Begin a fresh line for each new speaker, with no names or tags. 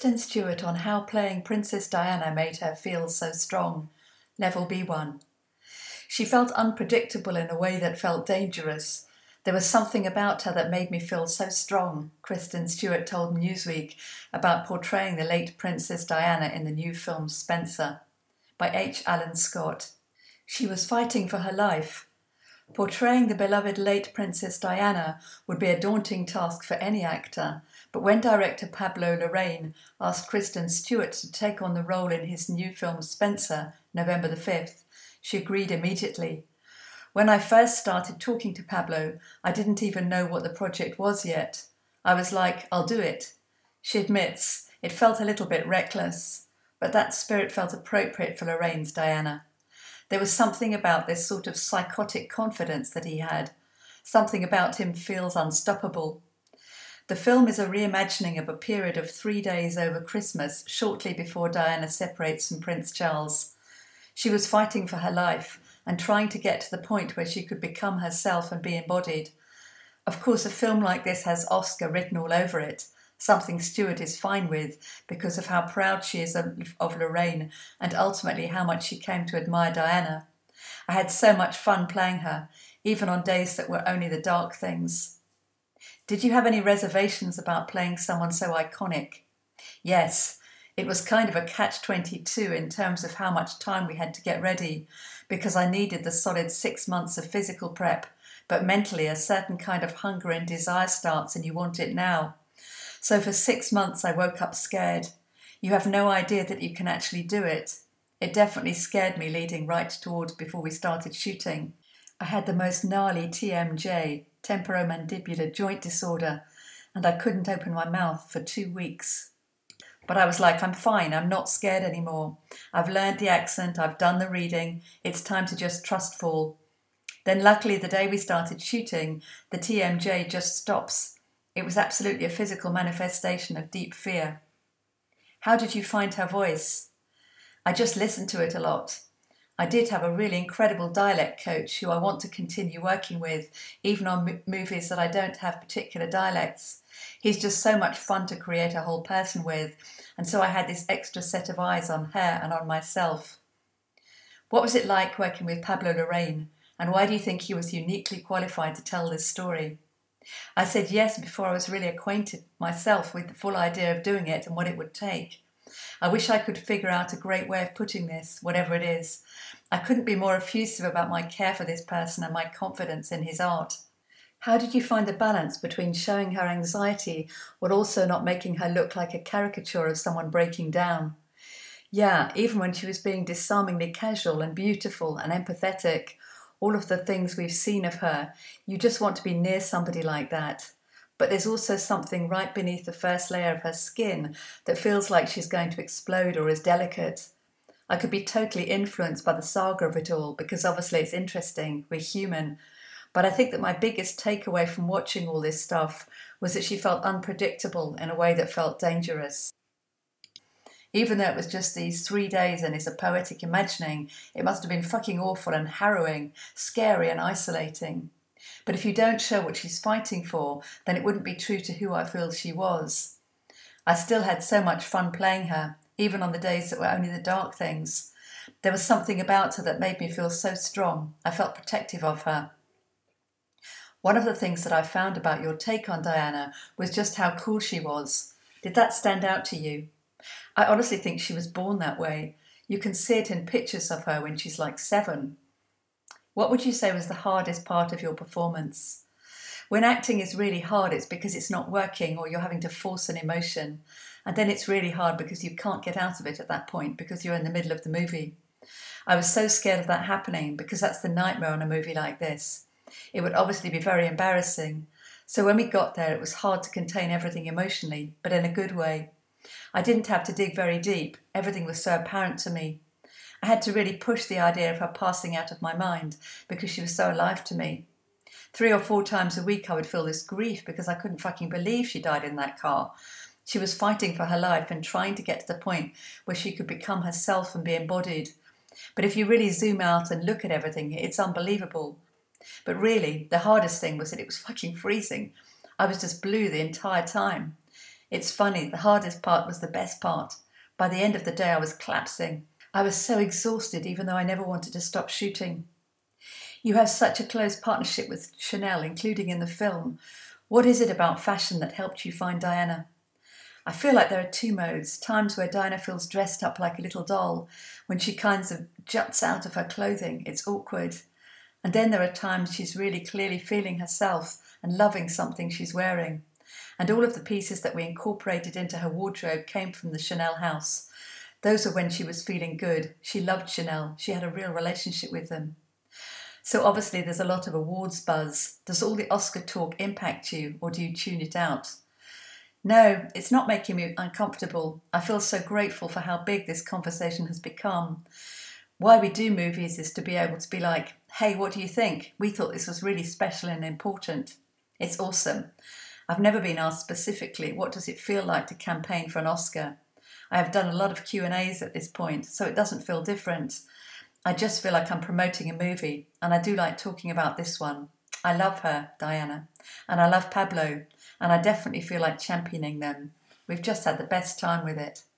Kristen Stewart on how playing Princess Diana made her feel so strong. Level B1. She felt unpredictable in a way that felt dangerous. There was something about her that made me feel so strong, Kristen Stewart told Newsweek about portraying the late Princess Diana in the new film Spencer, by H. Alan Scott. She was fighting for her life. Portraying the beloved late Princess Diana would be a daunting task for any actor, but when director Pablo Larraín asked Kristen Stewart to take on the role in his new film Spencer, November the 5th, she agreed immediately. When I first started talking to Pablo, I didn't even know what the project was yet. I was like, I'll do it. She admits, it felt a little bit reckless, but that spirit felt appropriate for Larraín's Diana. There was something about this sort of psychotic confidence that he had. Something about him feels unstoppable. The film is a reimagining of a period of 3 days over Christmas, shortly before Diana separates from Prince Charles. She was fighting for her life and trying to get to the point where she could become herself and be embodied. Of course, a film like this has Oscar written all over it, something Stewart is fine with because of how proud she is of Larraín and ultimately how much she came to admire Diana. I had so much fun playing her, even on days that were only the dark things. Did you have any reservations about playing someone so iconic? Yes, it was kind of a catch-22 in terms of how much time we had to get ready, because I needed the solid 6 months of physical prep, but mentally a certain kind of hunger and desire starts and you want it now. So for 6 months I woke up scared. You have no idea that you can actually do it. It definitely scared me leading right towards before we started shooting. I had the most gnarly TMJ, temporomandibular joint disorder, and I couldn't open my mouth for 2 weeks. But I was like, I'm fine, I'm not scared anymore. I've learned the accent, I've done the reading, it's time to just trust fall. Then luckily the day we started shooting, the TMJ just stops. It was absolutely a physical manifestation of deep fear. How did you find her voice? I just listened to it a lot. I did have a really incredible dialect coach who I want to continue working with, even on movies that I don't have particular dialects. He's just so much fun to create a whole person with, and so I had this extra set of eyes on her and on myself. What was it like working with Pablo Larraín, and why do you think he was uniquely qualified to tell this story? I said yes before I was really acquainted myself with the full idea of doing it and what it would take. I wish I could figure out a great way of putting this, whatever it is. I couldn't be more effusive about my care for this person and my confidence in his art. How did you find the balance between showing her anxiety while also not making her look like a caricature of someone breaking down? Yeah, even when she was being disarmingly casual and beautiful and empathetic, all of the things we've seen of her, you just want to be near somebody like that. But there's also something right beneath the first layer of her skin that feels like she's going to explode or is delicate. I could be totally influenced by the saga of it all because obviously it's interesting, we're human. But I think that my biggest takeaway from watching all this stuff was that she felt unpredictable in a way that felt dangerous. Even though it was just these 3 days and is a poetic imagining, it must have been fucking awful and harrowing, scary and isolating. But if you don't show what she's fighting for, then it wouldn't be true to who I feel she was. I still had so much fun playing her, even on the days that were only the dark things. There was something about her that made me feel so strong. I felt protective of her. One of the things that I found about your take on Diana was just how cool she was. Did that stand out to you? I honestly think she was born that way. You can see it in pictures of her when she's like 7. What would you say was the hardest part of your performance? When acting is really hard, it's because it's not working or you're having to force an emotion. And then it's really hard because you can't get out of it at that point because you're in the middle of the movie. I was so scared of that happening because that's the nightmare on a movie like this. It would obviously be very embarrassing. So when we got there, it was hard to contain everything emotionally, but in a good way. I didn't have to dig very deep. Everything was so apparent to me. I had to really push the idea of her passing out of my mind because she was so alive to me. 3 or 4 times a week I would feel this grief because I couldn't fucking believe she died in that car. She was fighting for her life and trying to get to the point where she could become herself and be embodied. But if you really zoom out and look at everything, it's unbelievable. But really, the hardest thing was that it was fucking freezing. I was just blue the entire time. It's funny, the hardest part was the best part. By the end of the day, I was collapsing. I was so exhausted, even though I never wanted to stop shooting. You have such a close partnership with Chanel, including in the film. What is it about fashion that helped you find Diana? I feel like there are two modes. Times where Diana feels dressed up like a little doll, when she kind of juts out of her clothing. It's awkward. And then there are times she's really clearly feeling herself and loving something she's wearing. And all of the pieces that we incorporated into her wardrobe came from the Chanel house. Those were when she was feeling good. She loved Chanel. She had a real relationship with them. So obviously there's a lot of awards buzz. Does all the Oscar talk impact you, or do you tune it out? No, it's not making me uncomfortable. I feel so grateful for how big this conversation has become. Why we do movies is to be able to be like, hey, what do you think? We thought this was really special and important. It's awesome. I've never been asked specifically, what does it feel like to campaign for an Oscar? I have done a lot of Q&As at this point, so it doesn't feel different. I just feel like I'm promoting a movie, and I do like talking about this one. I love her, Diana, and I love Pablo, and I definitely feel like championing them. We've just had the best time with it.